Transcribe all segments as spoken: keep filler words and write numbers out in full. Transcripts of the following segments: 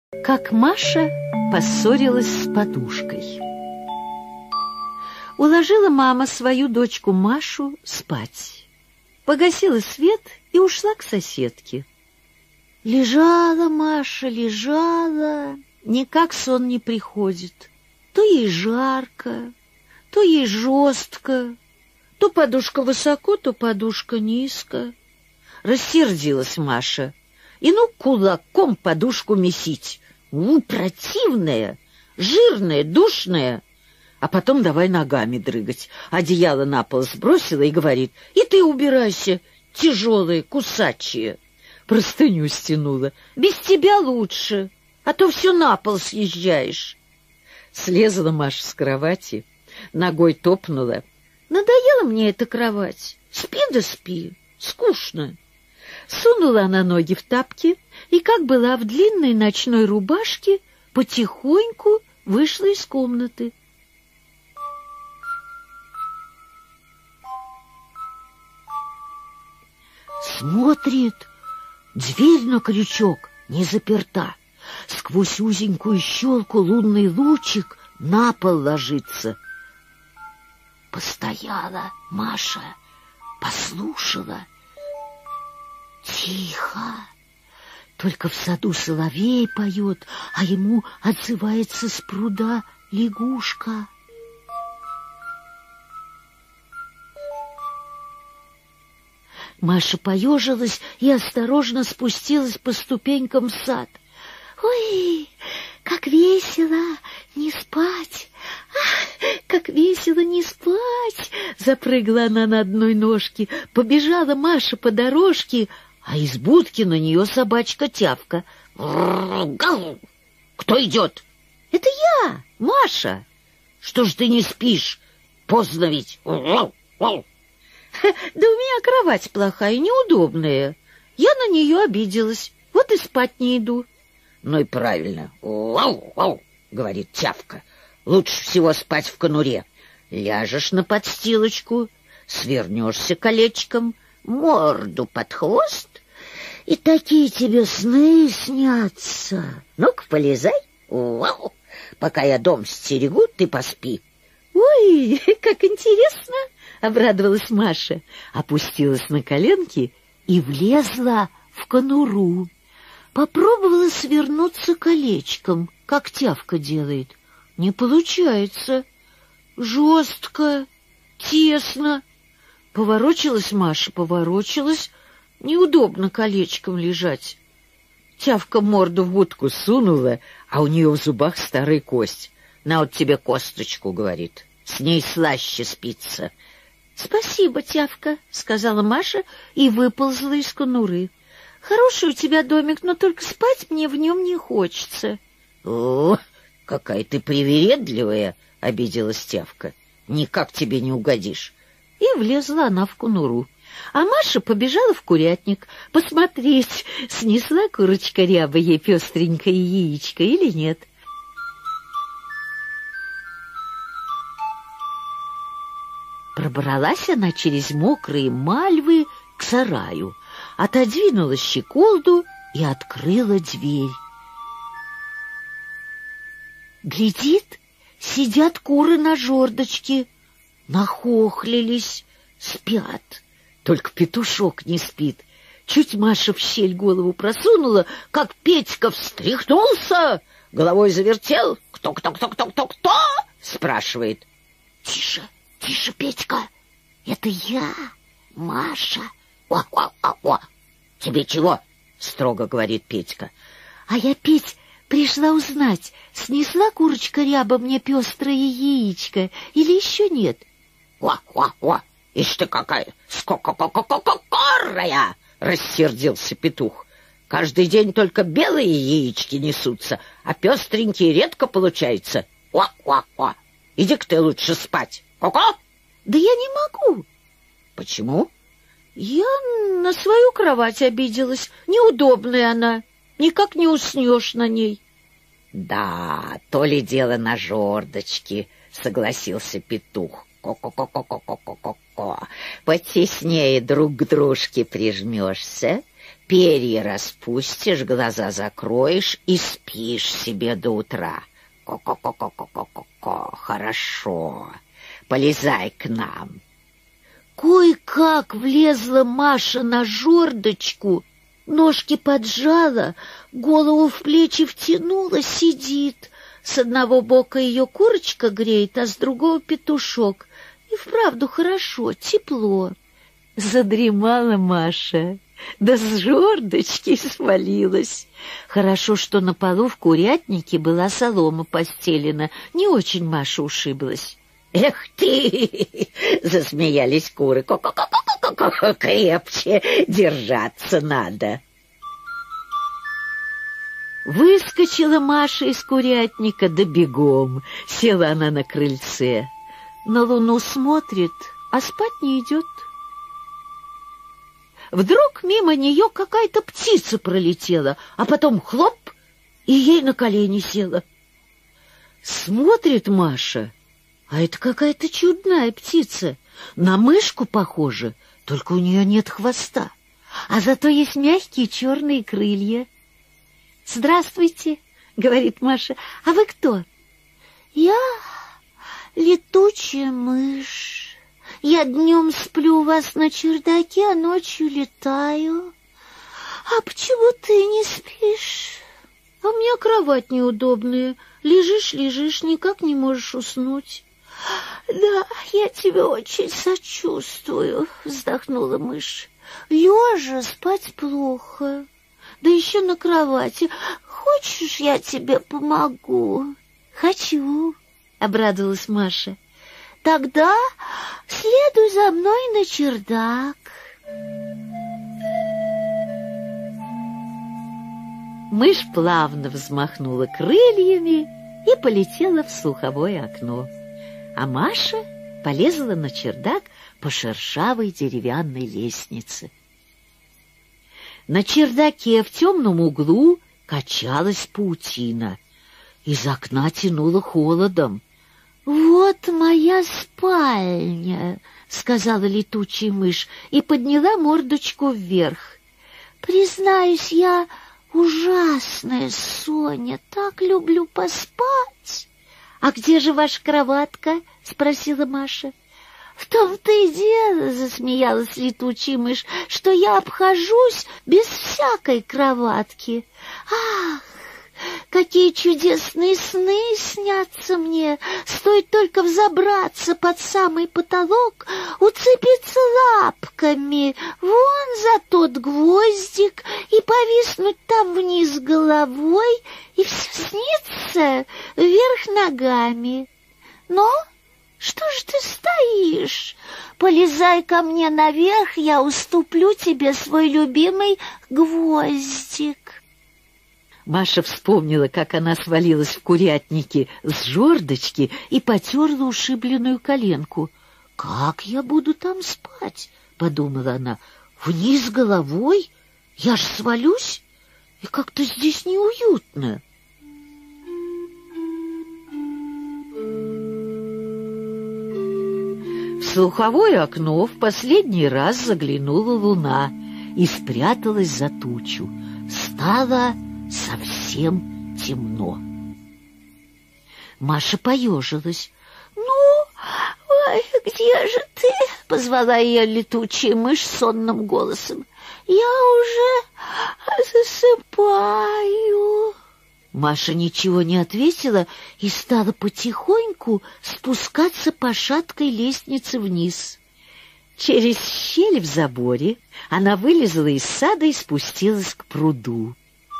Как Маша поссорилась с подушкой. Уложила мама свою дочку Машу спать. Погасила свет и ушла к соседке. Лежала Маша, лежала, никак сон не приходит. То ей жарко, то ей жестко, то подушка высоко, то подушка низко. Рассердилась Маша и ну кулаком подушку месить. У, противная, жирная, душная. А потом давай ногами дрыгать. Одеяло на пол сбросила и говорит: и ты убирайся, тяжелые, кусачие. Простыню стянула. Без тебя лучше, а то все на пол съезжаешь. Слезла Маша с кровати, ногой топнула. Надоела мне эта кровать. Спи да спи, скучно. Сунула она ноги в тапки и, как была в длинной ночной рубашке, потихоньку вышла из комнаты. Смотрит, дверь на крючок не заперта. Сквозь узенькую щелку лунный лучик на пол ложится. Постояла Маша, послушала. Тихо. Только в саду соловей поет, а ему отзывается с пруда лягушка. Маша поежилась и осторожно спустилась по ступенькам в сад. Ой, как весело не спать! Ах, как весело не спать! Запрыгала она на одной ножке, побежала Маша по дорожке, а из будки на нее собачка Тявка. Гау! Кто идет? Это я, Маша. Что ж ты не спишь? Поздно ведь. Да у меня кровать плохая, неудобная. Я на нее обиделась, вот и спать не иду. Ну и правильно. Говорит Тявка. Лучше всего спать в конуре. Ляжешь на подстилочку, свернешься колечком, морду под хвост, и такие тебе сны снятся. Ну-ка, полезай. Вау. Пока я дом стерегу, ты поспи. Ой, как интересно! Обрадовалась Маша, опустилась на коленки и влезла в конуру. Попробовала свернуться колечком, как Тявка делает. Не получается. Жестко, тесно. Поворочилась Маша, поворочилась. Неудобно колечком лежать. Тявка морду в будку сунула, а у нее в зубах старая кость. На вот тебе косточку, говорит. С ней слаще спится. Спасибо, Тявка, сказала Маша и выползла из конуры. Хороший у тебя домик, но только спать мне в нем не хочется. О, какая ты привередливая, обиделась Тявка. Никак тебе не угодишь. И влезла она в конуру. А Маша побежала в курятник посмотреть, снесла курочка ряба ей пестренькое яичко или нет. Пробралась она через мокрые мальвы к сараю, отодвинула щеколду и открыла дверь. Глядит, сидят куры на жердочке, нахохлились, спят. Только петушок не спит. Чуть Маша в щель голову просунула, как Петька встряхнулся, головой завертел. «Кто, кто, кто, кто, кто, кто?» — спрашивает. «Тише, тише, Петька, это я, Маша». «О, о, о, о! Тебе чего?» — строго говорит Петька. «А я, Петь, пришла узнать, снесла курочка ряба мне пестрое яичко или еще нет?» «О, о, о! Ишь ты какая скока-ка-ка-ка-корая!» — рассердился петух. «Каждый день только белые яички несутся, а пестренькие редко получается. О-о-о! Иди-ка ты лучше спать. Ко-ко!» «Да я не могу». «Почему?» «Я на свою кровать обиделась. Неудобная она. Никак не уснешь на ней». «Да, то ли дело на жердочке», — согласился петух. «Ко-ко-ко-ко-ко-ко-ко-ко. Потеснее друг к дружке прижмешься, перья распустишь, глаза закроешь и спишь себе до утра. Ко-ко-ко-ко-ко-ко-ко, хорошо, полезай к нам. Кой-как влезла Маша на жердочку, ножки поджала, голову в плечи втянула, сидит. С одного бока ее курочка греет, а с другого петушок. И вправду хорошо, тепло. Задремала Маша, да с жердочки свалилась. Хорошо, что на полу в курятнике была солома постелена, не очень Маша ушиблась. «Эх ты!» — засмеялись куры. «Ко-ко-ко-ко-ко-ко! Крепче держаться надо!» Выскочила Маша из курятника, да бегом. Села она на крыльце. На луну смотрит, а спать не идет. Вдруг мимо нее какая-то птица пролетела, а потом хлоп, и ей на колени села. Смотрит Маша, а это какая-то чудная птица, на мышку похожа, только у нее нет хвоста, а зато есть мягкие черные крылья. «Здравствуйте», — говорит Маша, — «а вы кто?» «Я летучая мышь. Я днем сплю у вас на чердаке, а ночью летаю. А почему ты не спишь?» «А у меня кровать неудобная. Лежишь, лежишь, никак не можешь уснуть». «Да, я тебе очень сочувствую», — вздохнула мышь. «Лежа спать плохо. Да еще на кровати. Хочешь, я тебе помогу?» «Хочу», — обрадовалась Маша. «Тогда следуй за мной на чердак». Мышь плавно взмахнула крыльями и полетела в слуховое окно, а Маша полезла на чердак по шершавой деревянной лестнице. На чердаке в темном углу качалась паутина. Из окна тянуло холодом. «Вот моя спальня», — сказала летучая мышь и подняла мордочку вверх. «Признаюсь, я ужасная Соня, так люблю поспать». «А где же ваша кроватка?» — спросила Маша. «В том-то и дело», — засмеялась летучая мышь, «что я обхожусь без всякой кроватки. Ах, какие чудесные сны снятся мне! Стоит только взобраться под самый потолок, уцепиться лапками вон за тот гвоздик и повиснуть там вниз головой, и все снится вверх ногами. Но... что ж ты стоишь? Полезай ко мне наверх, я уступлю тебе свой любимый гвоздик». Маша вспомнила, как она свалилась в курятнике с жердочки и потерла ушибленную коленку. «Как я буду там спать?» — подумала она. «Вниз головой? Я ж свалюсь, и как-то здесь неуютно». В слуховое окно в последний раз заглянула луна и спряталась за тучу. Стало совсем темно. Маша поежилась. «Ну, ой, где же ты?» — позвала ее летучая мышь сонным голосом. «Я уже засыпаю». Маша ничего не ответила и стала потихоньку спускаться по шаткой лестнице вниз. Через щель в заборе она вылезла из сада и спустилась к пруду.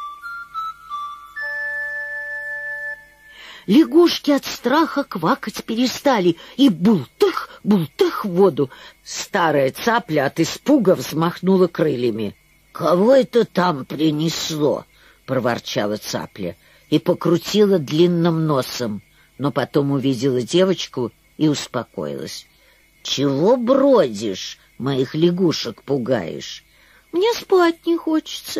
Лягушки от страха квакать перестали и бултых, бултых в воду. Старая цапля от испуга взмахнула крыльями. «Кого это там принесло?» — проворчала цапля и покрутила длинным носом, но потом увидела девочку и успокоилась. «Чего бродишь, моих лягушек пугаешь?» «Мне спать не хочется.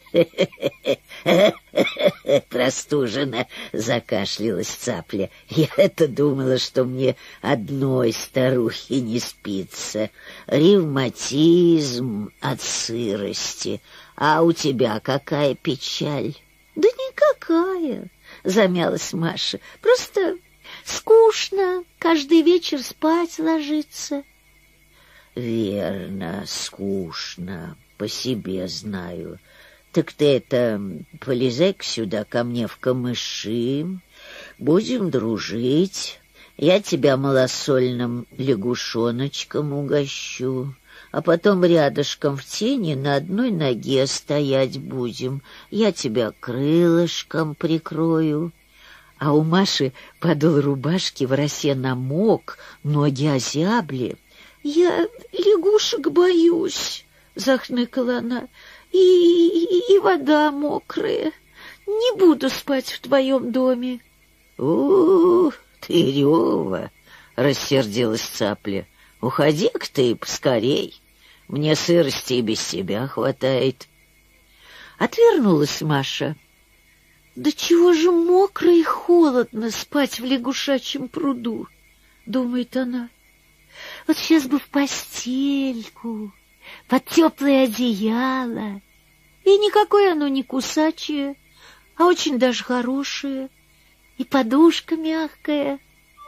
Простуженно закашлялась Цапля. Я-то думала, что мне одной старухе не спится. Ревматизм от сырости. А у тебя какая печаль? Да никакая, замялась Маша. Просто скучно каждый вечер спать ложиться. Верно, скучно, по себе знаю. Так ты это, полезай-ка сюда ко мне в камыши, будем дружить. Я тебя малосольным лягушоночком угощу, а потом рядышком в тени на одной ноге стоять будем. Я тебя крылышком прикрою. А у Маши подол рубашки в росе намок, ноги озябли. «Я лягушек боюсь», — захныкала она, — «и, и, и вода мокрая. Не буду спать в твоем доме». «У, ты рева!» — рассердилась Цапля. «Уходи-ка ты поскорей. Мне сырости и без тебя хватает». Отвернулась Маша. «Да чего же мокро и холодно спать в лягушачьем пруду?» — думает она. «Вот сейчас бы в постельку, под теплое одеяло. И никакое оно не кусачее, а очень даже хорошее, и подушка мягкая».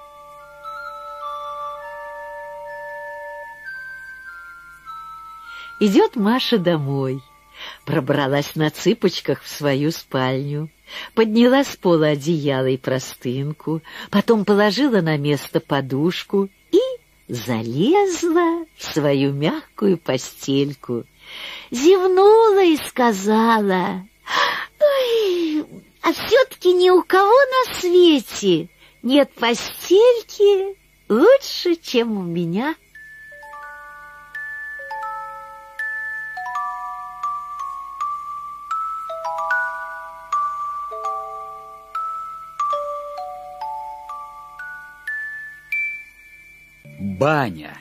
Идет Маша домой, пробралась на цыпочках в свою спальню, подняла с пола одеяло и простынку, потом положила на место подушку и залезла в свою мягкую постельку, зевнула и сказала: «Ой, а все-таки ни у кого на свете нет постельки лучше, чем у меня». Баня.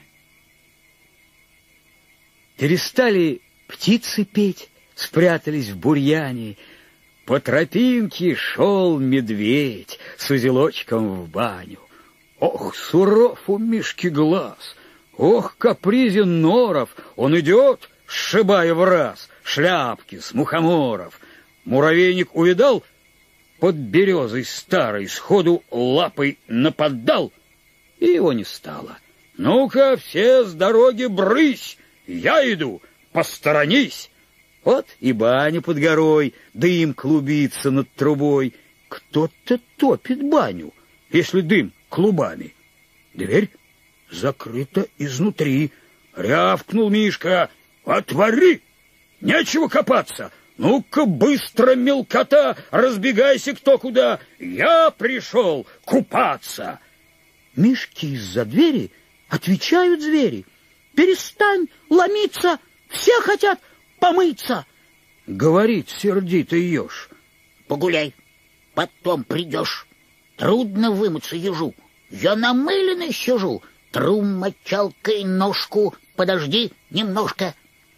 Перестали птицы петь, спрятались в бурьяне. По тропинке шел медведь с узелочком в баню. Ох, суров у Мишки глаз, ох, капризен норов, он идет, сшибая в раз шляпки с мухоморов. Муравейник увидал, под березой старой сходу лапой нападал, и его не стало. «Ну-ка, все с дороги брысь! Я иду, посторонись!» Вот и баня под горой, дым клубится над трубой. Кто-то топит баню, если дым клубами. Дверь закрыта изнутри. Рявкнул Мишка: «Отвори! Нечего копаться! Ну-ка, быстро, мелкота, разбегайся кто куда! Я пришел купаться!» Мишки из-за двери отвечают звери: «Перестань ломиться, все хотят помыться!» Говорит сердитый еж: «Погуляй, потом придешь. Трудно вымыться ежу. Я намыленный сижу. Тру мочалкой ножку, подожди немножко».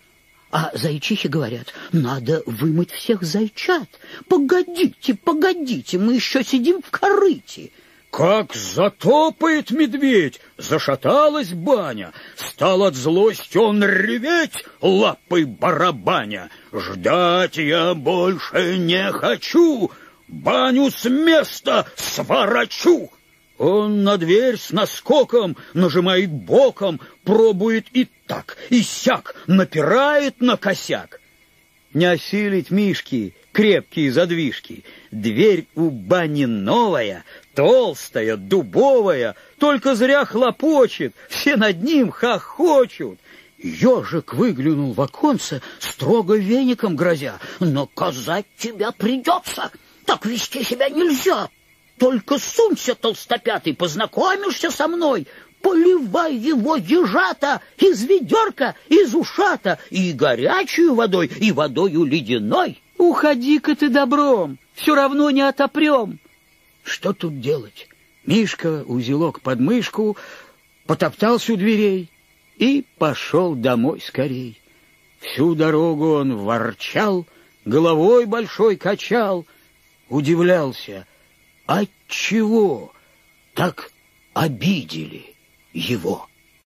А зайчихи говорят: «Надо вымыть всех зайчат. Погодите, погодите, мы еще сидим в корыте». Как затопает медведь, зашаталась баня, стал от злости он реветь, лапой барабаня. «Ждать я больше не хочу, баню с места сворачу!» Он на дверь с наскоком нажимает боком, пробует и так, и сяк, напирает на косяк. Не осилить Мишки крепкие задвижки. Дверь у бани новая, толстая, дубовая, только зря хлопочет, все над ним хохочут. Ежик выглянул в оконце, строго веником грозя: «Наказать тебя придется, так вести себя нельзя. Только сунься, толстопятый, познакомишься со мной, поливай его ежата из ведерка, из ушата, и горячую водой, и водою ледяной». «Уходи-ка ты добром, все равно не отопрем». Что тут делать? Мишка узелок под мышку, потоптался у дверей и пошел домой скорей. Всю дорогу он ворчал, головой большой качал, удивлялся, отчего так обидели его.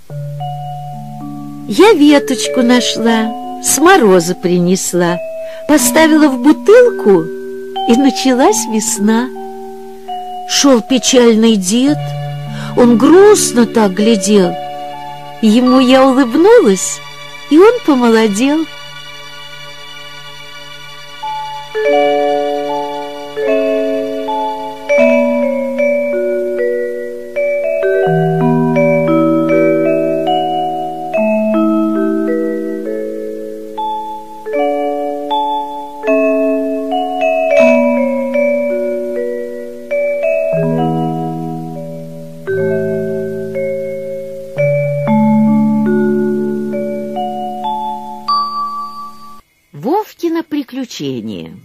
Я веточку нашла, с мороза принесла, поставила в бутылку, и началась весна. Шел печальный дед, он грустно так глядел. Ему я улыбнулась, и он помолодел. Вовкино приключение.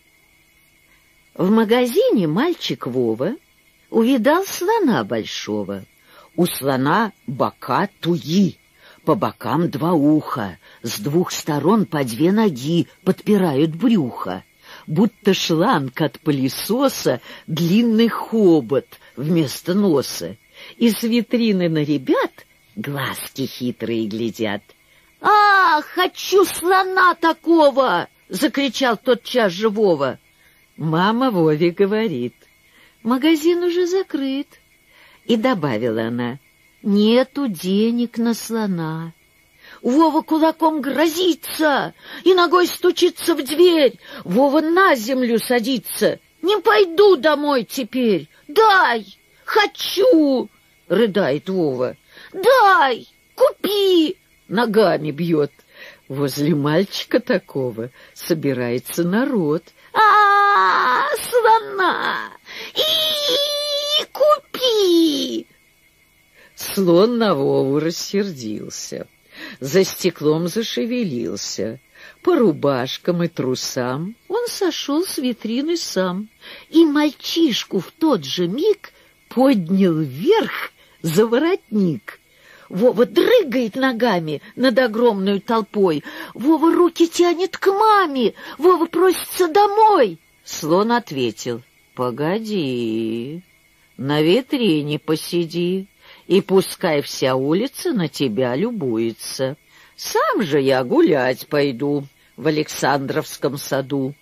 В магазине мальчик Вова увидал слона большого. У слона бока туи, по бокам два уха, с двух сторон по две ноги подпирают брюхо. Будто шланг от пылесоса, длинный хобот вместо носа. И с витрины на ребят глазки хитрые глядят. «А, хочу слона такого!» — закричал тотчас же Вова. Мама Вове говорит: «Магазин уже закрыт». И добавила она: «Нету денег на слона». Вова кулаком грозится и ногой стучится в дверь. Вова на землю садится. «Не пойду домой теперь! Дай! Хочу!» — рыдает Вова. «Дай! Купи!» — ногами бьет. Возле мальчика такого собирается народ. «А, слона! И купи!» Слон на Вову рассердился, за стеклом зашевелился. По рубашкам и трусам он сошел с витрины сам, и мальчишку в тот же миг поднял вверх за воротник. Вова дрыгает ногами над огромной толпой. Вова руки тянет к маме. Вова просится домой. Слон ответил: «Погоди, на витрине посиди, и пускай вся улица на тебя любуется. Сам же я гулять пойду в Александровском саду».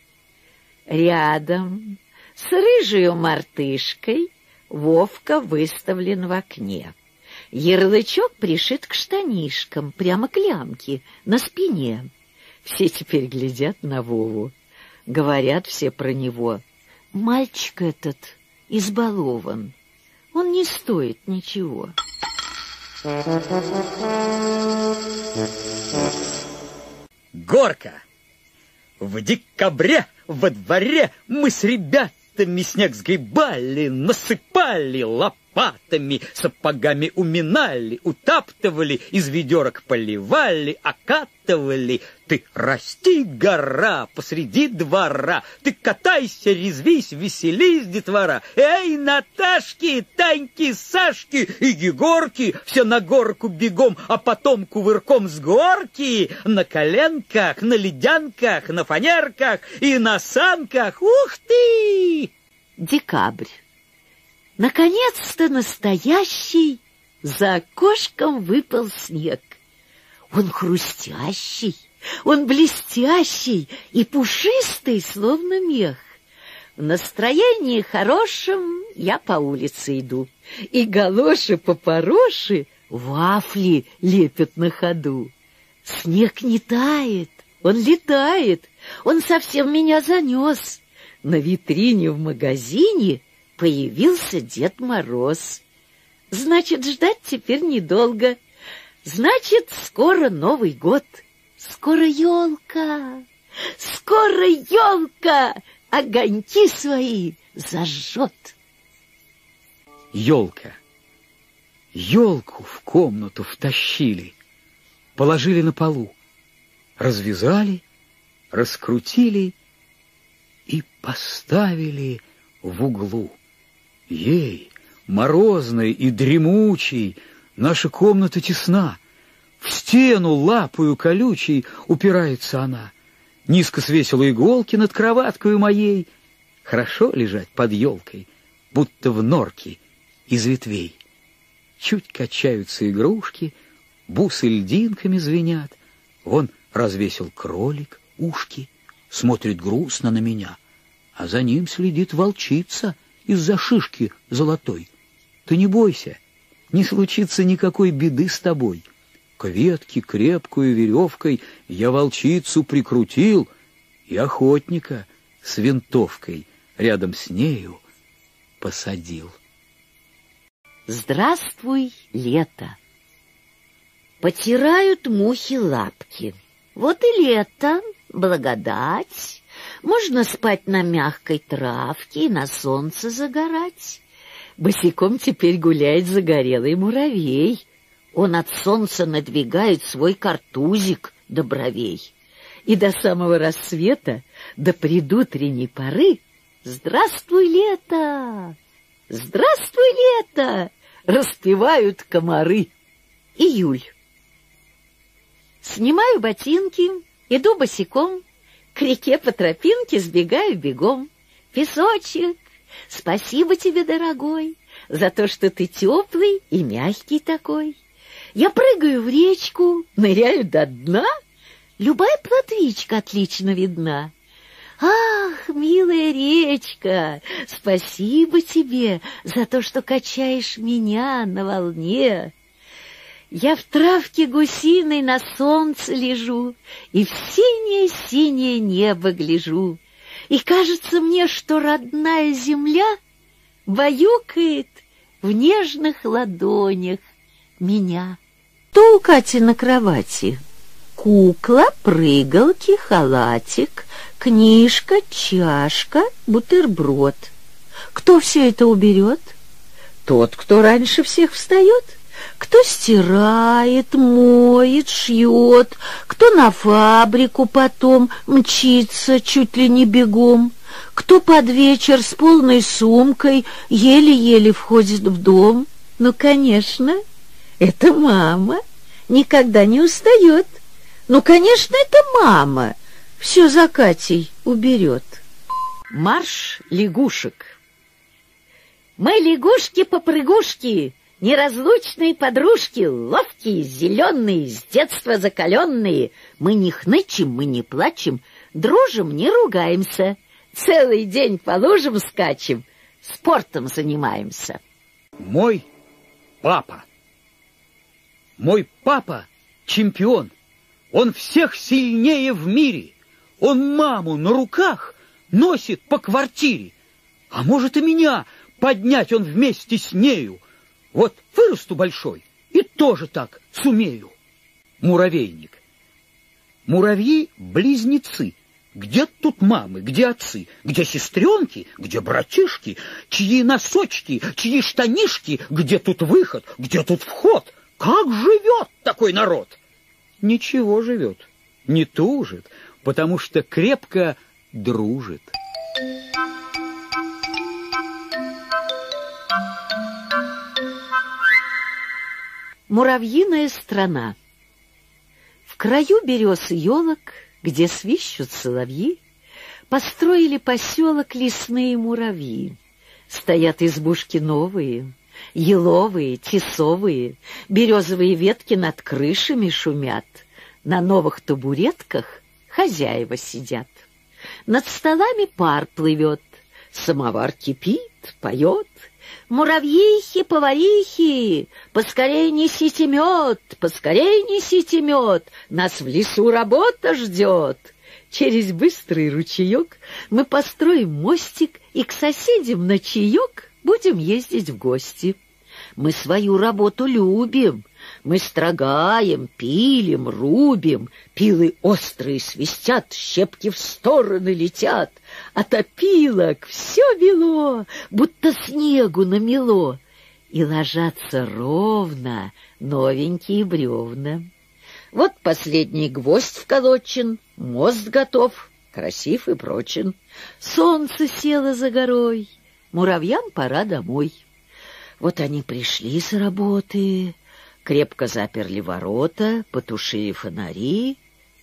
Рядом с рыжей мартышкой Вовка выставлен в окне. Ярлычок пришит к штанишкам, прямо к лямке, на спине. Все теперь глядят на Вову. Говорят все про него: «Мальчик этот избалован, он не стоит ничего». Горка. В декабре во дворе мы с ребятами снег сгребали, насыпали лопатами, сапогами уминали, утаптывали, из ведерок поливали, окатывали. Ты расти, гора, посреди двора, ты катайся, резвись, веселись, детвора. Эй, Наташки, Таньки, Сашки и Егорки, все на горку бегом, а потом кувырком с горки, на коленках, на ледянках, на фанерках и на санках. Ух ты! Декабрь. Наконец-то настоящий, за окошком выпал снег. Он хрустящий, он блестящий и пушистый, словно мех. В настроении хорошем я по улице иду, и галоши по-пороши вафли лепят на ходу. Снег не тает, он летает, он совсем меня занес. На витрине в магазине появился Дед Мороз. Значит, ждать теперь недолго. Значит, скоро Новый год. Скоро елка, скоро елка огоньки свои зажжет. Елка. Елку в комнату втащили, положили на полу, развязали, раскрутили и поставили в углу. Ей, морозной и дремучей, наша комната тесна. В стену лапою колючей упирается она. низко свесила иголки над кроваткою моей. Хорошо лежать под елкой, будто в норке из ветвей. Чуть качаются игрушки, бусы льдинками звенят. Вон развесил кролик ушки, смотрит грустно на меня, а за ним следит волчица из-за шишки золотой. Ты не бойся, не случится никакой беды с тобой. К ветке крепкую веревкой я волчицу прикрутил и охотника с винтовкой рядом с нею посадил. Здравствуй, лето! Потирают мухи лапки. Вот и лето, благодать. Можно спать на мягкой травке и на солнце загорать. Босиком теперь гуляет загорелый муравей. Он от солнца надвигает свой картузик до бровей. И до самого рассвета, до предутренней поры, здравствуй, лето! Здравствуй, лето! Распевают комары. Июль. Снимаю ботинки, иду босиком, к реке по тропинке сбегаю бегом. Песочек, спасибо тебе, дорогой, за то, что ты теплый и мягкий такой. Я прыгаю в речку, ныряю до дна, любая плотвичка отлично видна. Ах, милая речка, спасибо тебе за то, что качаешь меня на волне. Я в травке гусиной на солнце лежу и в синее-синее небо гляжу. И кажется мне, что родная земля баюкает в нежных ладонях меня. То у Кати на кровати кукла, прыгалки, халатик, книжка, чашка, бутерброд. Кто все это уберет? Тот, кто раньше всех встает. Кто стирает, моет, шьет, кто на фабрику потом мчится чуть ли не бегом, кто под вечер с полной сумкой еле-еле входит в дом. Ну, конечно, это мама, никогда не устает. Ну, конечно, это мама все за Катей уберет. Марш лягушек. Мы лягушки-попрыгушки, неразлучные подружки, ловкие, зеленые, с детства закаленные. Мы не хнычем, мы не плачем, дружим, не ругаемся. Целый день по лужам скачем, спортом занимаемся. Мой папа. Мой папа чемпион. Он всех сильнее в мире. Он маму на руках носит по квартире. А может и меня поднять он вместе с нею. Вот вырасту большой и тоже так сумею. Муравейник. Муравьи-близнецы. Где тут мамы, где отцы, где сестренки, где братишки, чьи носочки, чьи штанишки, где тут выход, где тут вход? Как живет такой народ? Ничего живет, не тужит, потому что крепко дружит. Муравьиная страна. В краю берез и елок, где свищут соловьи, построили поселок лесные муравьи. Стоят избушки новые, еловые, тесовые, березовые ветки над крышами шумят. На новых табуретках хозяева сидят. Над столами пар плывет, самовар кипит, поет. Муравьихи, поварихи, поскорей несите мед, поскорей несите мед, нас в лесу работа ждет. Через быстрый ручеек мы построим мостик и к соседям на чаек будем ездить в гости. Мы свою работу любим, мы строгаем, пилим, рубим, пилы острые свистят, щепки в стороны летят, от опилок все бело, будто снегу намело, и ложатся ровно новенькие бревна. Вот последний гвоздь вколочен, мост готов, красив и прочен. Солнце село за горой, муравьям пора домой. Вот они пришли с работы, крепко заперли ворота, потушили фонари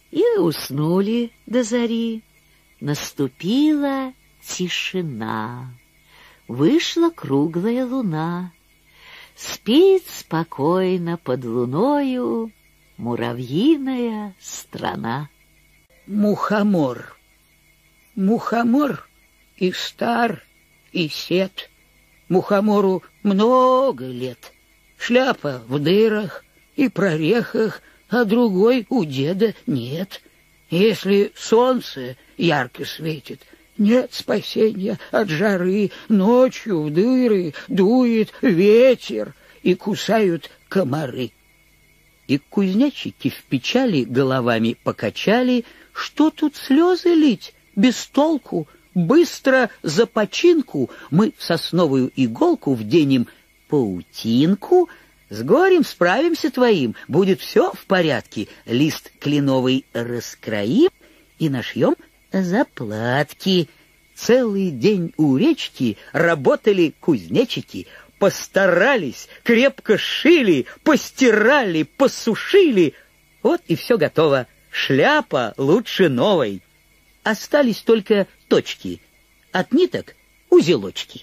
И уснули до зари. Наступила тишина. Вышла круглая луна. Спит спокойно под луною муравьиная страна. Мухомор. Мухомор и стар, и сед. Мухомору много лет. Шляпа в дырах и прорехах, а другой у деда нет. Если солнце ярко светит, нет спасения от жары. Ночью в дыры дует ветер, и кусают комары. И кузнечики в печали головами покачали. Что тут слезы лить? Без толку. Быстро за починку мы в сосновую иголку вденем паутинку. С горем справимся твоим, будет все в порядке. Лист кленовый раскроим и нашьем заплатки. Целый день у речки работали кузнечики. Постарались, крепко шили, постирали, посушили. Вот и все готово. Шляпа лучше новой. Остались только точки. От ниток узелочки.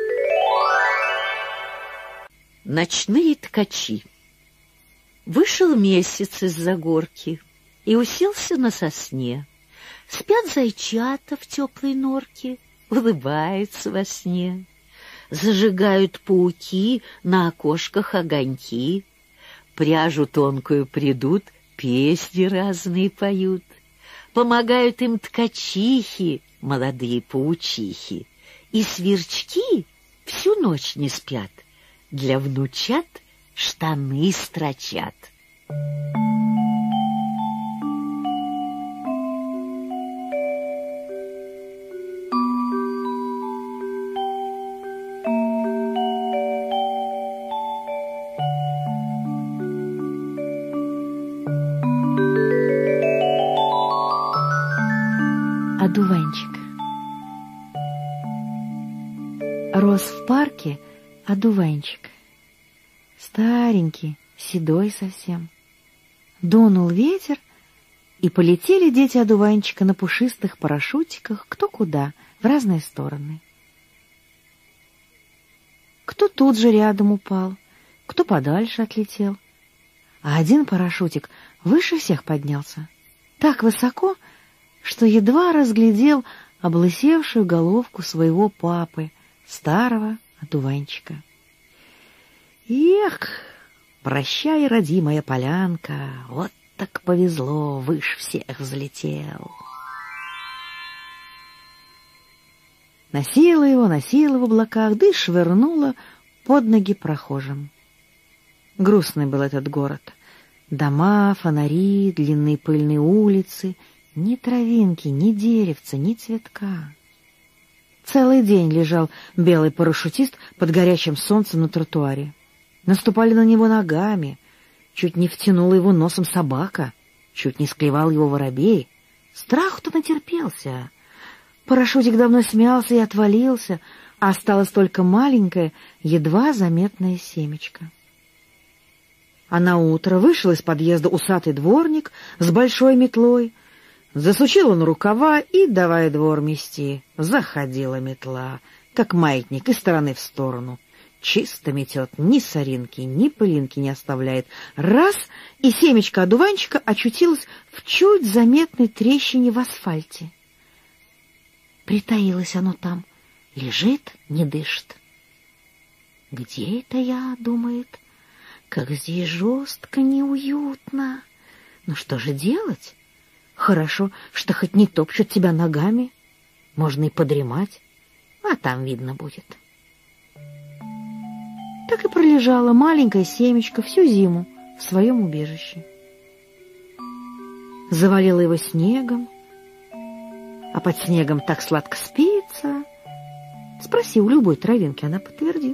Ночные ткачи. Вышел месяц из-за горки и уселся на сосне. Спят зайчата в теплой норке, улыбаются во сне. Зажигают пауки на окошках огоньки. Пряжу тонкую придут, песни разные поют. Помогают им ткачихи, молодые паучихи. И сверчки всю ночь не спят, для внучат штаны строчат. Одуванчик. Рос в парке одуванчик. Старенький, седой совсем. Дунул ветер, и полетели дети одуванчика на пушистых парашютиках кто куда, в разные стороны. Кто тут же рядом упал, кто подальше отлетел. А один парашютик выше всех поднялся, так высоко, что едва разглядел облысевшую головку своего папы, старого одуванчика. Эх, прощай, родимая полянка, вот так повезло, выше всех взлетел. Носила его, носила в облаках, да и швырнула под ноги прохожим. Грустный был этот город. Дома, фонари, длинные пыльные улицы — ни травинки, ни деревца, ни цветка. Целый день лежал белый парашютист под горячим солнцем на тротуаре. Наступали на него ногами, чуть не втянула его носом собака, чуть не склевал его воробей. Страху-то натерпелся. Парашютик давно смялся и отвалился, а осталось только маленькое, едва заметное семечко. А наутро вышел из подъезда усатый дворник с большой метлой. Засучил он рукава и давай двор мести. Заходила метла, как маятник, из стороны в сторону. Чисто метет, ни соринки, ни пылинки не оставляет. Раз — и семечко одуванчика очутилось в чуть заметной трещине в асфальте. Притаилось оно там, лежит, не дышит. «Где это я?» — думает. «Как здесь жестко, неуютно. Ну что же делать? Хорошо, что хоть не топчут тебя ногами. Можно и подремать, а там видно будет». Так и пролежало маленькое семечко всю зиму в своем убежище. Завалило его снегом, а под снегом так сладко спится. Спроси у любой травинки, она подтвердит.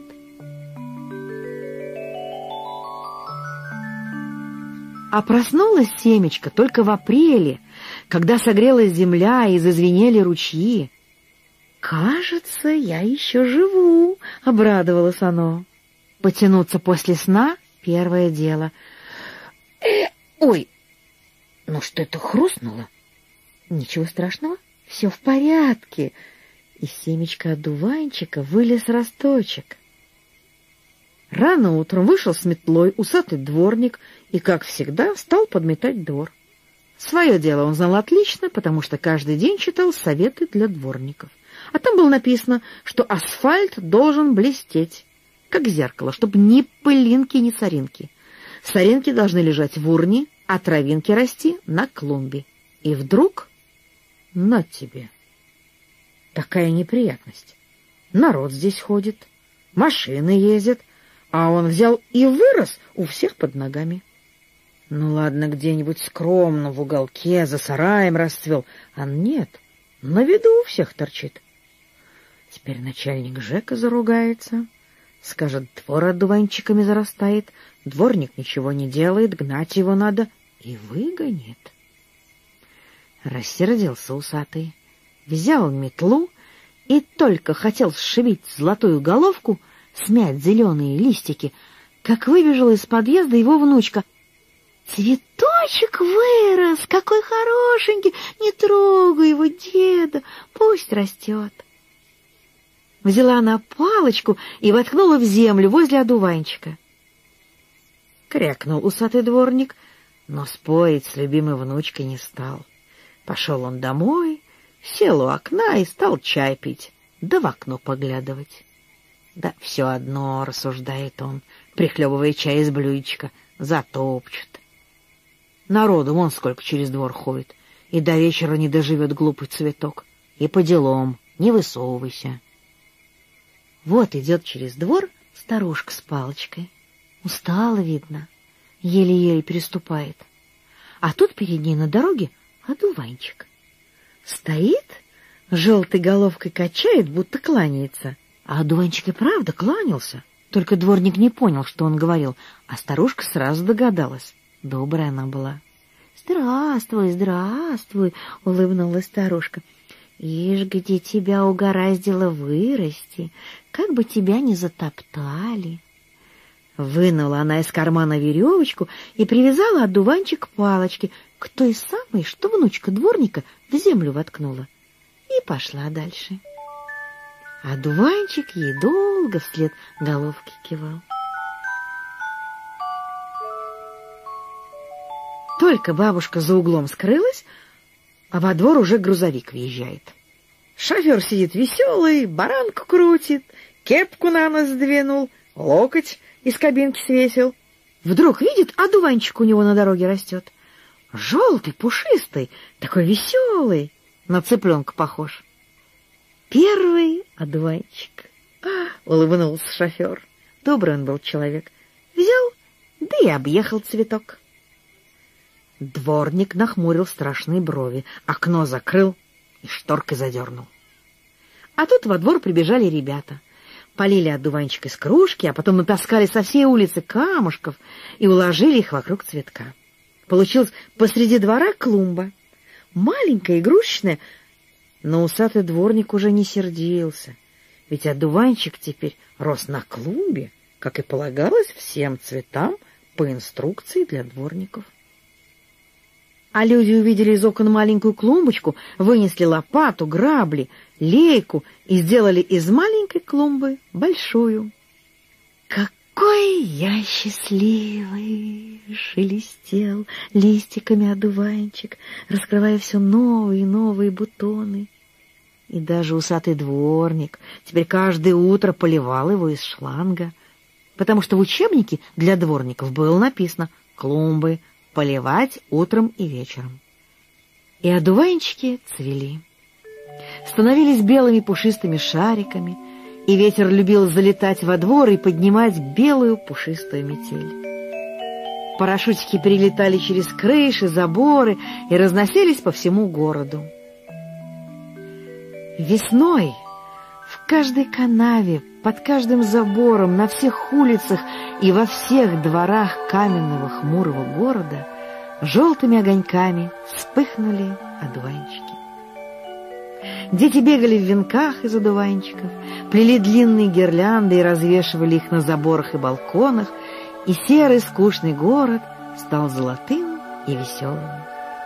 А проснулось семечко только в апреле, когда согрелась земля и зазвенели ручьи. «Кажется, я еще живу», — обрадовалось оно. Потянуться после сна — первое дело. Э, ой, Но что-то хрустнуло. Ничего страшного, все в порядке. Из семечка одуванчика вылез росточек. Рано утром вышел с метлой усатый дворник и, как всегда, стал подметать двор. Свое дело он знал отлично, потому что каждый день читал советы для дворников. А там было написано, что асфальт должен блестеть, как зеркало, чтобы ни пылинки, ни соринки. Соринки должны лежать в урне, а травинки расти на клумбе. И вдруг... на тебе! Такая неприятность. Народ здесь ходит, машины ездят, а он взял и вырос у всех под ногами. Ну ладно, где-нибудь скромно в уголке за сараем расцвел, а нет, на виду у всех торчит. Теперь начальник ЖЭКа заругается, скажет, двор одуванчиками зарастает, дворник ничего не делает, гнать его надо, и выгонит. Рассердился усатый, взял метлу и только хотел сшибить золотую головку, смять зеленые листики, как выбежала из подъезда его внучка. «Цветочек вырос, какой хорошенький! Не трогай его, деда, пусть растет!» Взяла она палочку и воткнула в землю возле одуванчика. Крякнул усатый дворник, но спорить с любимой внучкой не стал. Пошел он домой, сел у окна и стал чай пить, да в окно поглядывать. Да все одно, рассуждает он, прихлебывая чай из блюдечка, затопчут. Народу вон сколько через двор ходит, и до вечера не доживет глупый цветок. И по делам, не высовывайся. Вот идет через двор старушка с палочкой. Устала, видно, еле-еле переступает. А тут перед ней на дороге одуванчик. Стоит, желтой головкой качает, будто кланяется. А одуванчик и правда кланялся. Только дворник не понял, что он говорил, а старушка сразу догадалась. Добрая она была. «Здравствуй, здравствуй!» — улыбнулась старушка. «Ишь, где тебя угораздило вырасти, как бы тебя не затоптали!» Вынула она из кармана веревочку и привязала одуванчик к палочке, к той самой, что внучка дворника в землю воткнула, и пошла дальше. Одуванчик ей долго вслед головки кивал. Только бабушка за углом скрылась, а во двор уже грузовик въезжает. Шофер сидит веселый, баранку крутит, кепку на нос сдвинул, локоть из кабинки свесил. Вдруг видит, одуванчик у него на дороге растет. Желтый, пушистый, такой веселый, на цыпленка похож. Первый одуванчик. А, улыбнулся шофер. Добрый он был человек. Взял, да и объехал цветок. Дворник нахмурил страшные брови, окно закрыл и шторкой задернул. А тут во двор прибежали ребята. Полили одуванчик из кружки, а потом натаскали со всей улицы камушков и уложили их вокруг цветка. Получилась посреди двора клумба. Маленькая, игрушечная, но усатый дворник уже не сердился, ведь одуванчик теперь рос на клумбе, как и полагалось всем цветам по инструкции для дворников. А люди увидели из окон маленькую клумбочку, вынесли лопату, грабли, лейку и сделали из маленькой клумбы большую. «Какой я счастливый!» — шелестел листиками одуванчик, раскрывая все новые и новые бутоны. И даже усатый дворник теперь каждое утро поливал его из шланга, потому что в учебнике для дворников было написано «клумбы поливать утром и вечером». И одуванчики цвели, становились белыми пушистыми шариками, и ветер любил залетать во двор и поднимать белую пушистую метель. Парашютики перелетали через крыши, заборы и разносились по всему городу. Весной в каждой канаве, под каждым забором, на всех улицах и во всех дворах каменного хмурого города желтыми огоньками вспыхнули одуванчики. Дети бегали в венках из одуванчиков, плели длинные гирлянды и развешивали их на заборах и балконах, и серый скучный город стал золотым и веселым.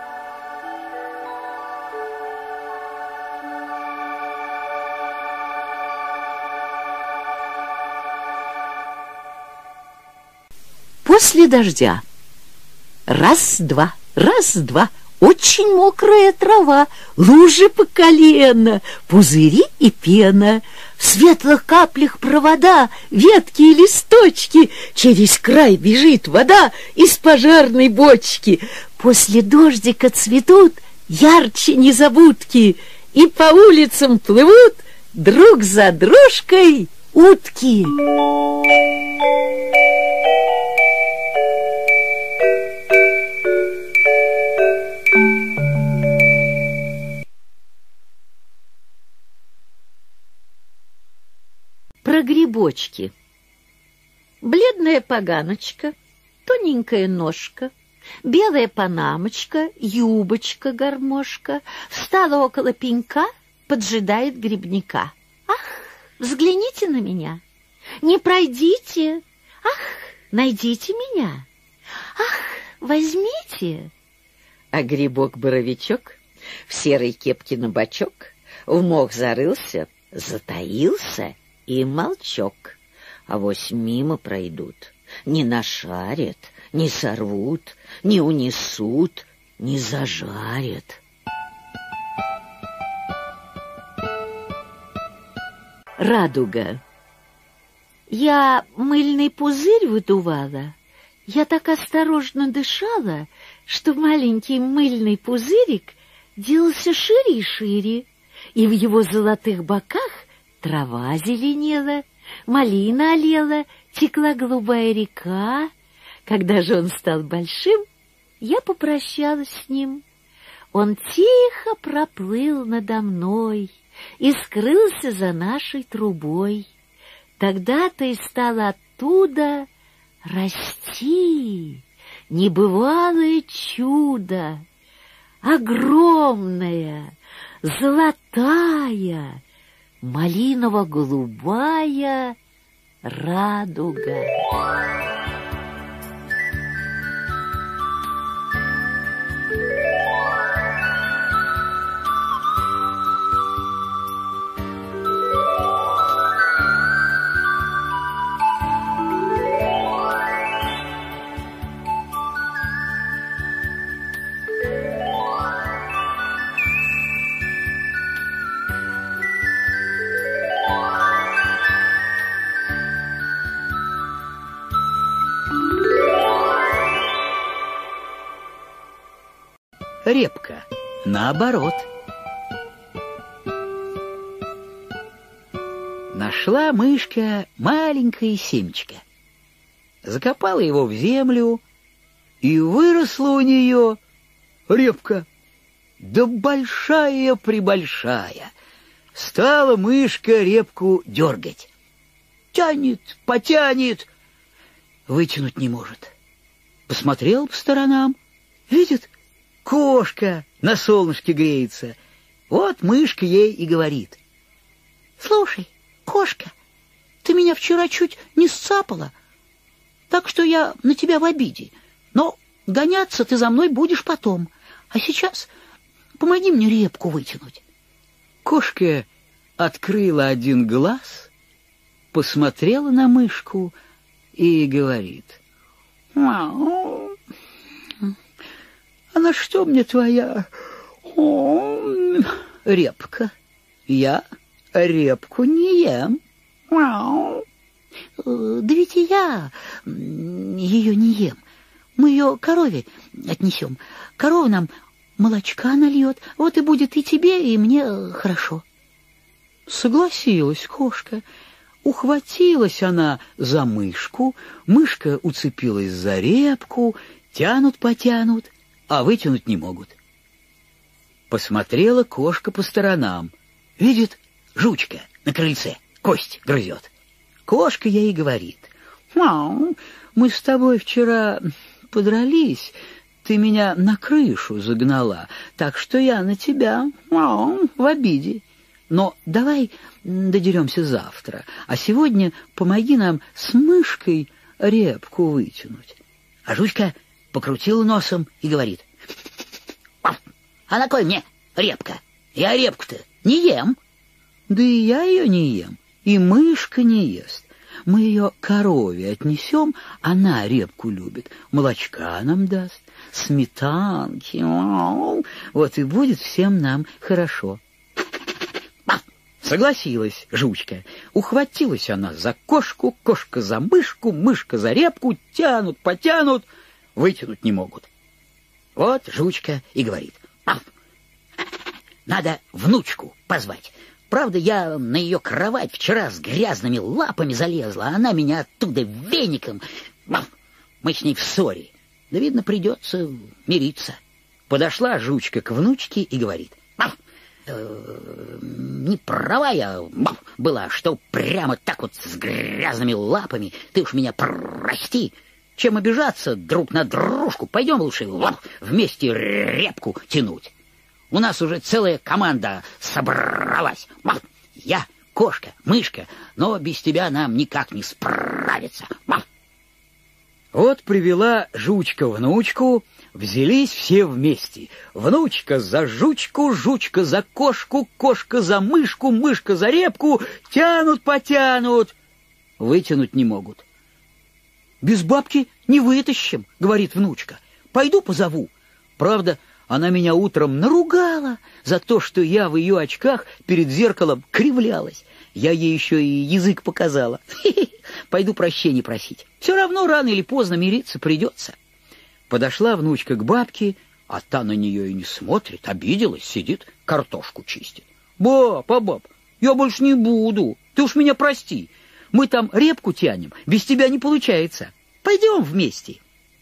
После дождя. Раз-два, раз-два. Очень мокрая трава, лужи по колено, пузыри и пена. В светлых каплях провода, ветки и листочки. Через край бежит вода из пожарной бочки. После дождика цветут ярче незабудки, и по улицам плывут друг за дружкой утки. Про грибочки. Бледная поганочка, тоненькая ножка, белая панамочка, юбочка-гармошка встала около пенька, поджидает грибника. Ах, взгляните на меня, не пройдите, ах, найдите меня, ах, возьмите. А грибок-боровичок в серой кепке на бочок в мох зарылся, затаился и молчок. Авось мимо пройдут, не нашарят, не сорвут, не унесут, не зажарят. Радуга. Я мыльный пузырь выдувала, я так осторожно дышала, что маленький мыльный пузырик делался шире и шире, и в его золотых боках трава зеленела, малина олела, текла голубая река. Когда же он стал большим, я попрощалась с ним. Он тихо проплыл надо мной и скрылся за нашей трубой. Тогда-то и стало оттуда расти небывалое чудо, огромная, золотая, малиново-голубая радуга. Репка наоборот. Нашла мышка маленькое семечко, закопала его в землю, и выросла у нее репка, да большая-пребольшая. Стала мышка репку дергать. Тянет, потянет, вытянуть не может. Посмотрел по сторонам, видит, кошка на солнышке греется. Вот мышка ей и говорит: «Слушай, кошка, ты меня вчера чуть не сцапала, так что я на тебя в обиде, но гоняться ты за мной будешь потом, а сейчас помоги мне репку вытянуть». Кошка открыла один глаз, посмотрела на мышку и говорит: «Мяу. А на что мне твоя О, репка? Я репку не ем». «Мяу. Да ведь и я ее не ем. Мы ее корове отнесем. Корова нам молочка нальет, вот и будет и тебе, и мне хорошо». Согласилась кошка. Ухватилась она за мышку, мышка уцепилась за репку, тянут-потянут, а вытянуть не могут. Посмотрела кошка по сторонам. Видит, жучка на крыльце кость грызет. Кошка ей говорит: «Мяу, мы с тобой вчера подрались, ты меня на крышу загнала, так что я на тебя мяу, в обиде. Но давай додеремся завтра, а сегодня помоги нам с мышкой репку вытянуть». А жучка покрутила носом и говорит: «А на кой мне репка? Я репку-то не ем». «Да и я ее не ем, и мышка не ест. Мы ее корове отнесем, она репку любит, молочка нам даст, сметанки, вот и будет всем нам хорошо». Согласилась жучка. Ухватилась она за кошку, кошка за мышку, мышка за репку, тянут, потянут, вытянуть не могут. Вот жучка и говорит: «Надо внучку позвать. Правда, я на ее кровать вчера с грязными лапами залезла, а она меня оттуда веником. Мы с ней в ссоре. Да, видно, придется мириться». Подошла жучка к внучке и говорит: «Не права я была, что прямо так вот с грязными лапами. Ты уж меня прости. Чем обижаться друг на дружку, пойдем лучше вместе репку тянуть. У нас уже целая команда собралась. Я, кошка, мышка, но без тебя нам никак не справиться». Вот привела жучка внучку, взялись все вместе. Внучка за жучку, жучка за кошку, кошка за мышку, мышка за репку. Тянут, потянут, вытянуть не могут. «Без бабки не вытащим», — говорит внучка. «Пойду позову». Правда, она меня утром наругала за то, что я в ее очках перед зеркалом кривлялась. Я ей еще и язык показала. Пойду прощения просить. Все равно рано или поздно мириться придется. Подошла внучка к бабке, а та на нее и не смотрит, обиделась, сидит, картошку чистит. «Баб, а баб, я больше не буду, ты уж меня прости. Мы там репку тянем, без тебя не получается. Пойдем вместе».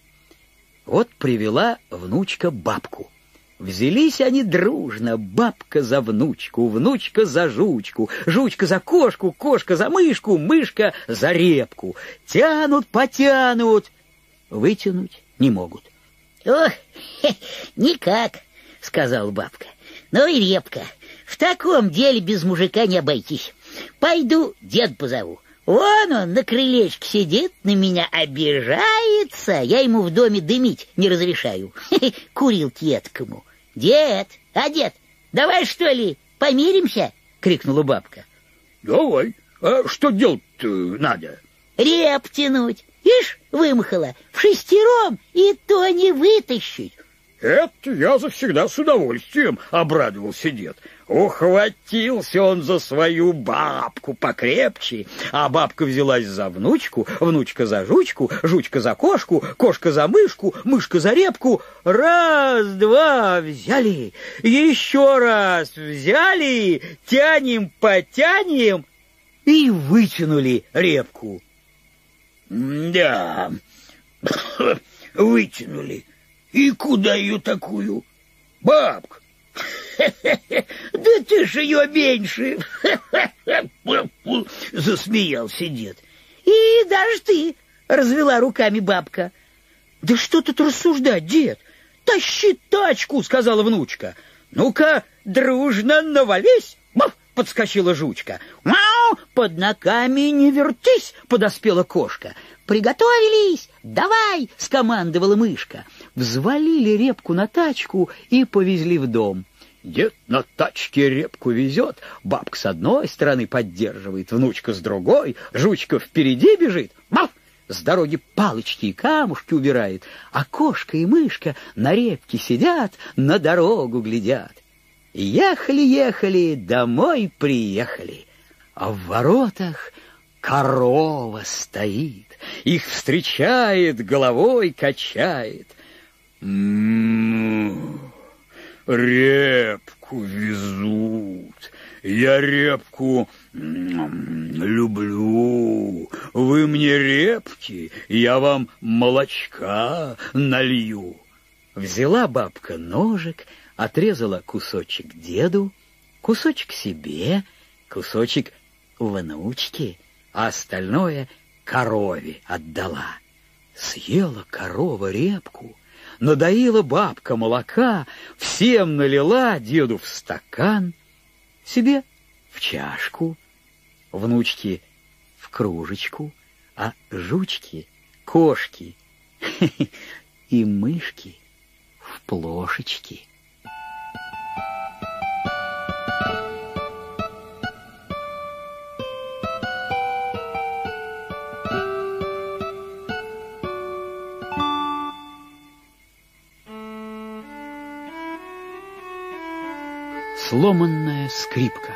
Вот привела внучка бабку. Взялись они дружно, бабка за внучку, внучка за жучку, жучка за кошку, кошка за мышку, мышка за репку. Тянут, потянут, вытянуть не могут. «Ох, никак», — сказала бабка. «Ну и репка, в таком деле без мужика не обойтись. Пойду дед позову. Вон он на крылечке сидит, на меня обижается. Я ему в доме дымить не разрешаю. Курилке едкому. Дед, а дед, давай что ли помиримся?» — крикнула бабка. «Давай. А что делать-то надо?» «Реп тянуть. Ишь, вымахала, в шестером и то не вытащить». «Это я завсегда с удовольствием», — обрадовался дед. Ухватился он за свою бабку покрепче, а бабка взялась за внучку, внучка за жучку, жучка за кошку, кошка за мышку, мышка за репку. Раз, два, взяли, еще раз взяли, тянем, потянем и вытянули репку. «Да, вытянули. И куда ее такую? Бабка, да ты ж ее меньше!» Засмеялся дед. «И даже ты!» — развела руками бабка. «Да что тут рассуждать, дед? Тащи тачку!» — сказала внучка. «Ну-ка, дружно навались!» — подскочила жучка. «Мяу! Под ногами не вертись!» — подоспела кошка. «Приготовились! Давай!» — скомандовала мышка. Взвалили репку на тачку и повезли в дом. Дед на тачке репку везет, бабка с одной стороны поддерживает, внучка с другой, жучка впереди бежит, мав, с дороги палочки и камушки убирает, а кошка и мышка на репке сидят, на дорогу глядят. Ехали-ехали, домой приехали, а в воротах корова стоит, их встречает, головой качает. «М-м-м, репку везут, я репку м-м, люблю, вы мне репки, я вам молочка налью». Взяла бабка ножик, отрезала кусочек деду, кусочек себе, кусочек внучке, а остальное корове отдала. Съела корова репку, надоила бабка молока, всем налила, деду в стакан, себе в чашку, внучке в кружечку, а жучки, кошки и мышки в плошечки. сломанная скрипка.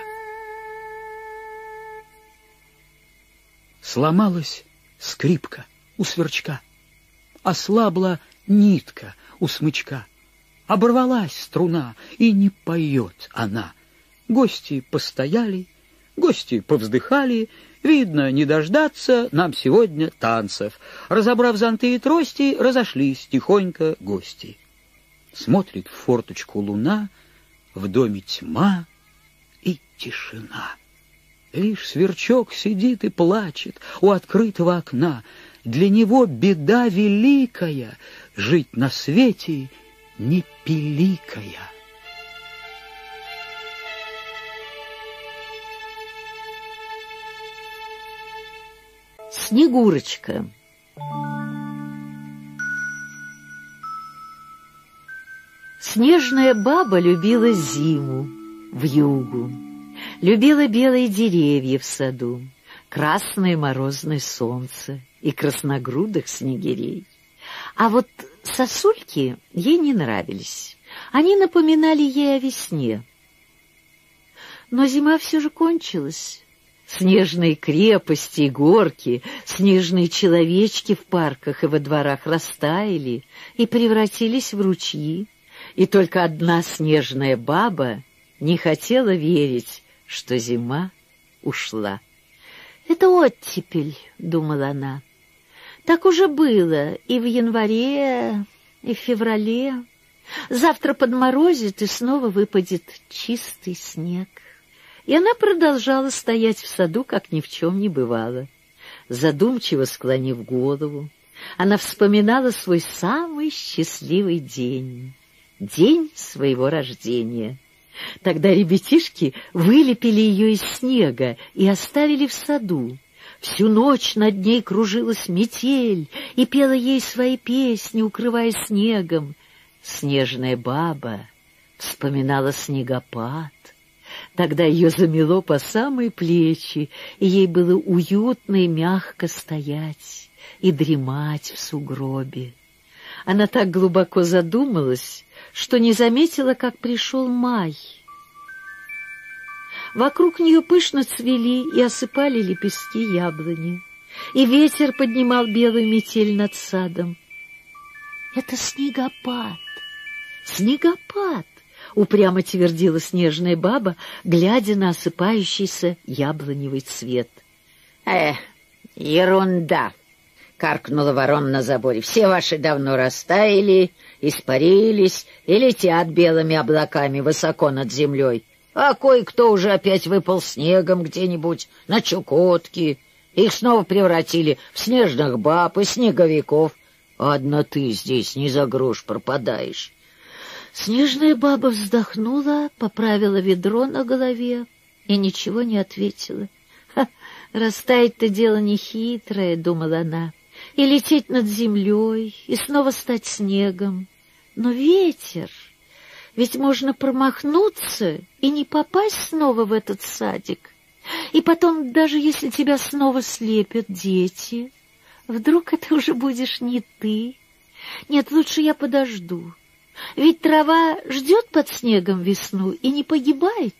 Сломалась скрипка у сверчка, ослабла нитка у смычка, оборвалась струна, и не поет она. Гости постояли, гости повздыхали, видно, не дождаться нам сегодня танцев. Разобрав зонты и трости, разошлись тихонько гости. Смотрит в форточку луна, в доме тьма и тишина. Лишь сверчок сидит и плачет у открытого окна. Для него беда великая — жить на свете не пиликая. Снегурочка. Снежная баба любила зиму, вьюгу, любила белые деревья в саду, красное морозное солнце и красногрудых снегирей. А вот сосульки ей не нравились. Они напоминали ей о весне. Но зима все же кончилась. Снежные крепости и горки, снежные человечки в парках и во дворах растаяли и превратились в ручьи. И только одна снежная баба не хотела верить, что зима ушла. «Это оттепель», — думала она. «Так уже было и в январе, и в феврале. Завтра подморозит, и снова выпадет чистый снег». И она продолжала стоять в саду, как ни в чем не бывало. Задумчиво склонив голову, она вспоминала свой самый счастливый день. День своего рождения. Тогда ребятишки вылепили ее из снега и оставили в саду. Всю ночь над ней кружилась метель и пела ей свои песни, укрываясь снегом. Снежная баба вспоминала снегопад. Тогда ее замело по самые плечи, и ей было уютно и мягко стоять и дремать в сугробе. Она так глубоко задумалась, что не заметила, как пришел май. Вокруг нее пышно цвели и осыпали лепестки яблони, и ветер поднимал белую метель над садом. «Это снегопад! Снегопад!» — упрямо твердила снежная баба, глядя на осыпающийся яблоневый цвет. «Эх, ерунда!» — каркнула ворона на заборе. «Все ваши давно растаяли, испарились и летят белыми облаками высоко над землей. А кое-кто уже опять выпал снегом где-нибудь на Чукотке. Их снова превратили в снежных баб и снеговиков. А одна ты здесь не за грош пропадаешь». Снежная баба вздохнула, поправила ведро на голове и ничего не ответила. «Ха, растаять-то дело нехитрое», — думала она, — «и лететь над землей, и снова стать снегом. Но ветер, ведь можно промахнуться и не попасть снова в этот садик. И потом, даже если тебя снова слепят дети, вдруг это уже будешь не ты. Нет, лучше я подожду. Ведь трава ждет под снегом весну и не погибает».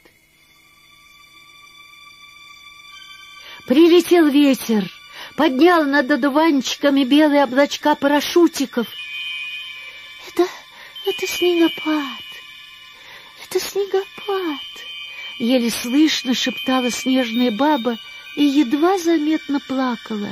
Прилетел ветер, поднял над одуванчиками белые облачка парашютиков. «Это, это снегопад, это снегопад», — еле слышно шептала снежная баба и едва заметно плакала.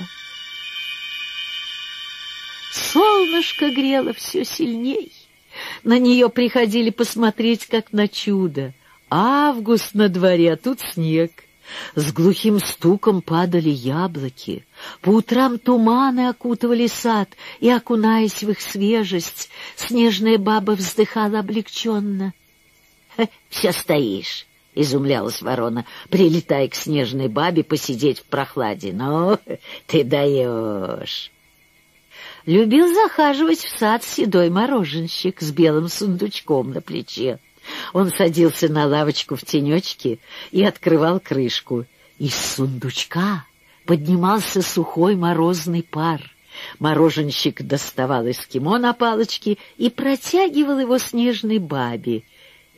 Солнышко грело все сильней. На нее приходили посмотреть, как на чудо. Август на дворе, а тут снег. С глухим стуком падали яблоки. По утрам туманы окутывали сад, и, окунаясь в их свежесть, снежная баба вздыхала облегченно. — Все стоишь, — изумлялась ворона, прилетая к снежной бабе посидеть в прохладе. — Ну, ты даешь. Любил захаживать в сад седой мороженщик с белым сундучком на плече. Он садился на лавочку в тенечке и открывал крышку. Из сундучка поднимался сухой морозный пар. Мороженщик доставал эскимо на палочке и протягивал его снежной бабе.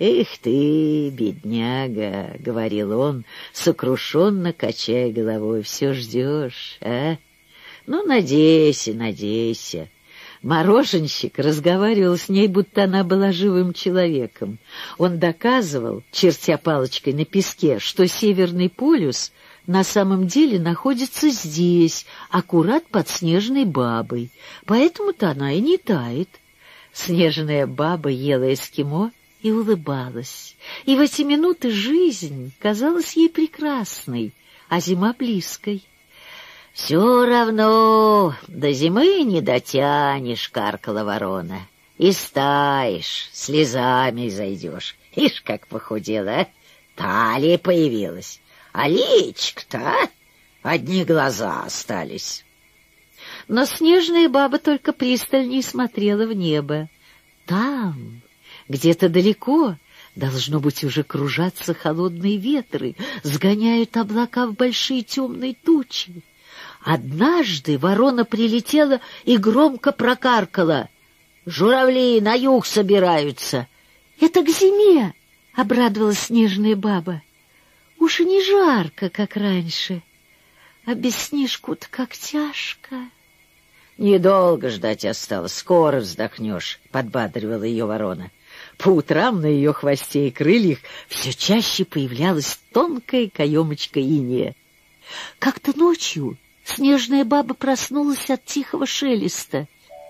«Эх ты, бедняга!» — говорил он, сокрушенно качая головой. «Все ждешь, а? Ну, надейся, надейся». Мороженщик разговаривал с ней, будто она была живым человеком. Он доказывал, чертя палочкой на песке, что Северный полюс на самом деле находится здесь, аккурат под Снежной бабой. Поэтому-то она и не тает. Снежная баба ела эскимо и улыбалась. И в эти минуты жизнь казалась ей прекрасной, а зима близкой. «Все равно до зимы не дотянешь», — каркала ворона. «И стаешь, слезами зайдешь. Ишь, как похудела, а? Талия появилась. А личик-то, а? Одни глаза остались». Но снежная баба только пристальнее смотрела в небо. Там, где-то далеко, должно быть, уже кружатся холодные ветры, сгоняют облака в большие темные тучи. Однажды ворона прилетела и громко прокаркала: «Журавли на юг собираются». «Это к зиме!» — обрадовалась снежная баба. «Уж и не жарко, как раньше, а без снежку-то как тяжко». «Недолго ждать осталось, скоро вздохнешь», — подбадривала ее ворона. По утрам на ее хвосте и крыльях все чаще появлялась тонкая каемочка инея. Как-то ночью снежная баба проснулась от тихого шелеста.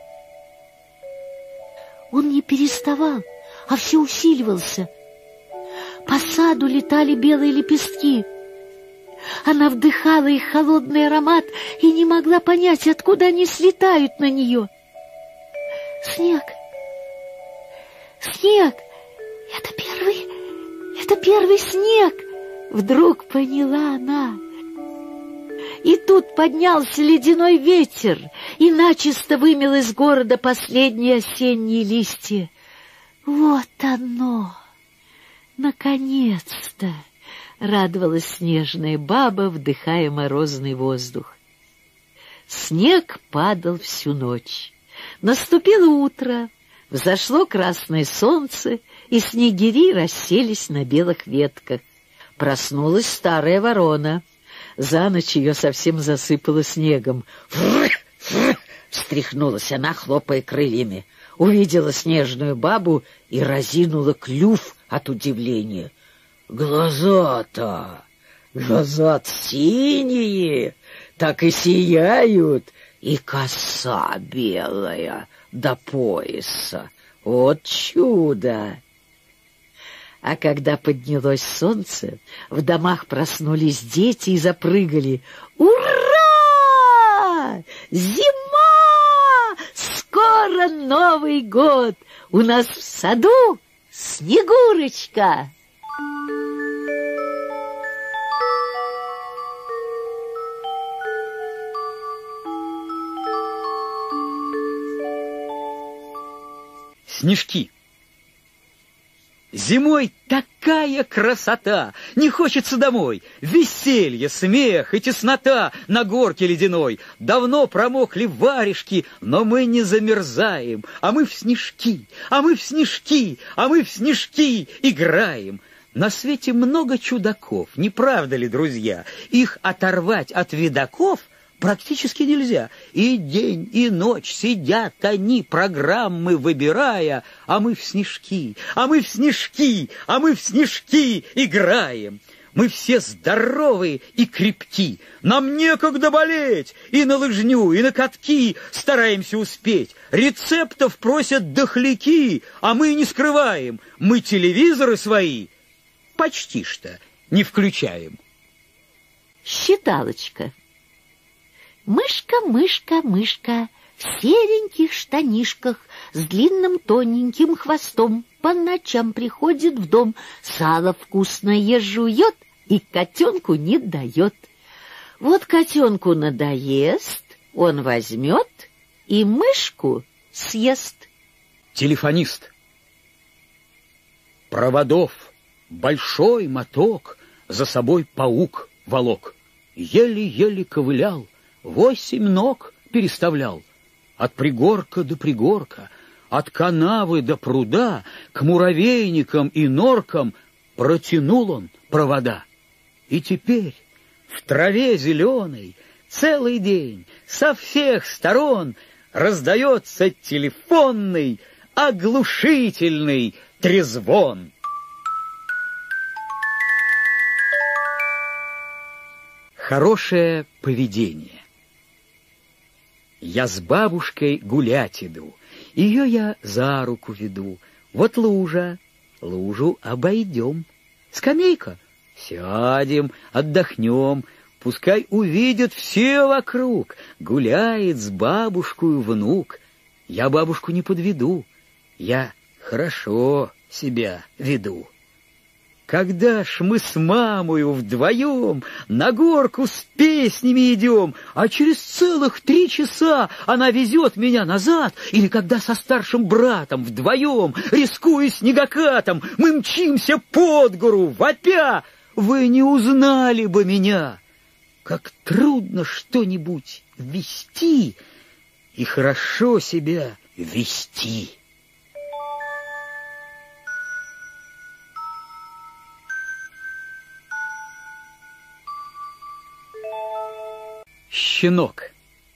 Он не переставал, а все усиливался. По саду летали белые лепестки. Она вдыхала их холодный аромат и не могла понять, откуда они слетают на нее. Снег! Снег! Это первый... Это первый снег! Вдруг поняла она. И тут поднялся ледяной ветер и начисто вымел из города последние осенние листья. Вот оно! Наконец-то! Радовалась снежная баба, вдыхая морозный воздух. Снег падал всю ночь. Наступило утро, взошло красное солнце, и снегири расселись на белых ветках. Проснулась старая ворона. За ночь ее совсем засыпало снегом. «Фррр! Фррр!» — встряхнулась она, хлопая крыльями. Увидела снежную бабу и разинула клюв от удивления. «Глаза-то! Глаза-то синие, так и сияют, и коса белая до пояса. Вот чудо!» А когда поднялось солнце, в домах проснулись дети и запрыгали. «Ура! Зима! Скоро Новый год! У нас в саду Снегурочка!» Снежки. Зимой такая красота, не хочется домой. Веселье, смех и теснота на горке ледяной. Давно промокли варежки, но мы не замерзаем. А мы в снежки, а мы в снежки, а мы в снежки играем. На свете много чудаков, не правда ли, друзья? Их оторвать от видаков практически нельзя. И день, и ночь сидят они, программы выбирая, а мы в снежки, а мы в снежки, а мы в снежки играем. Мы все здоровые и крепки, нам некогда болеть, и на лыжню, и на катки стараемся успеть. Рецептов просят дохляки, а мы не скрываем, мы телевизоры свои почти что не включаем. Считалочка. Мышка, мышка, мышка, в сереньких штанишках с длинным тоненьким хвостом по ночам приходит в дом, сало вкусное жует и котенку не дает. Вот котенку надоест, он возьмет и мышку съест. Телефонист. Проводов большой моток за собой паук волок. Еле-еле ковылял, восемь ног переставлял. От пригорка до пригорка, От канавы до пруда к муравейникам и норкам протянул он провода. И теперь в траве зеленой целый день со всех сторон раздается телефонный оглушительный трезвон. Хорошее поведение. Я с бабушкой гулять иду, ее я за руку веду. Вот лужа, лужу обойдем. Скамейка, сядем, отдохнем. Пускай увидят все вокруг, гуляет с бабушкой внук. Я бабушку не подведу, я хорошо себя веду. Когда ж мы с мамою вдвоем на горку с песнями идем, а через целых три часа она везет меня назад, или когда со старшим братом вдвоем, рискуя снегокатом, мы мчимся под гору, вопя, вы не узнали бы меня. Как трудно что-нибудь вести и хорошо себя вести. Щенок.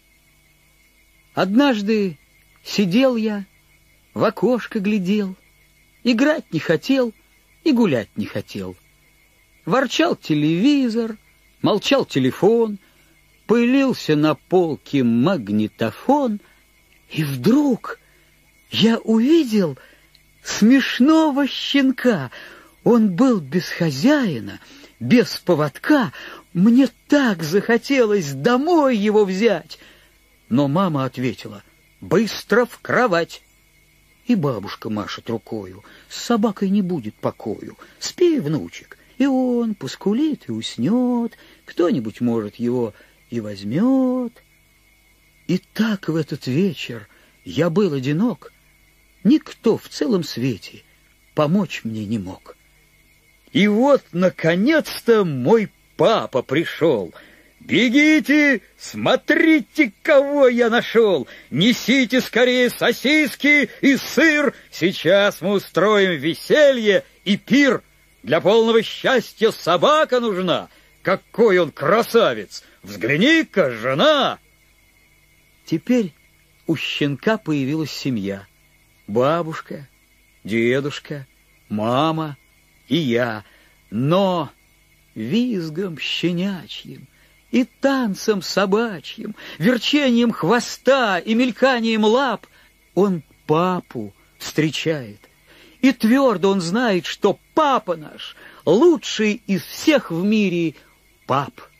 Однажды сидел я, в окошко глядел, играть не хотел и гулять не хотел. Ворчал телевизор, молчал телефон, пылился на полке магнитофон, и вдруг я увидел смешного щенка. Он был без хозяина, без поводка. Мне так захотелось домой его взять. Но мама ответила: «Быстро в кровать». И бабушка машет рукою: «С собакой не будет покою. Спи, внучек». И он поскулит и уснет, кто-нибудь, может, его и возьмет. И так в этот вечер я был одинок, никто в целом свете помочь мне не мог. И вот, наконец-то, мой папа пришел. «Бегите, смотрите, кого я нашел! Несите скорее сосиски и сыр, сейчас мы устроим веселье и пир. Для полного счастья собака нужна. Какой он красавец! Взгляни-ка, жена!» Теперь у щенка появилась семья. Бабушка, дедушка, мама и я. Но визгом щенячьим и танцем собачьим, верчением хвоста и мельканием лап он папу встречает. И твердо он знает, что папа наш лучший из всех в мире пап.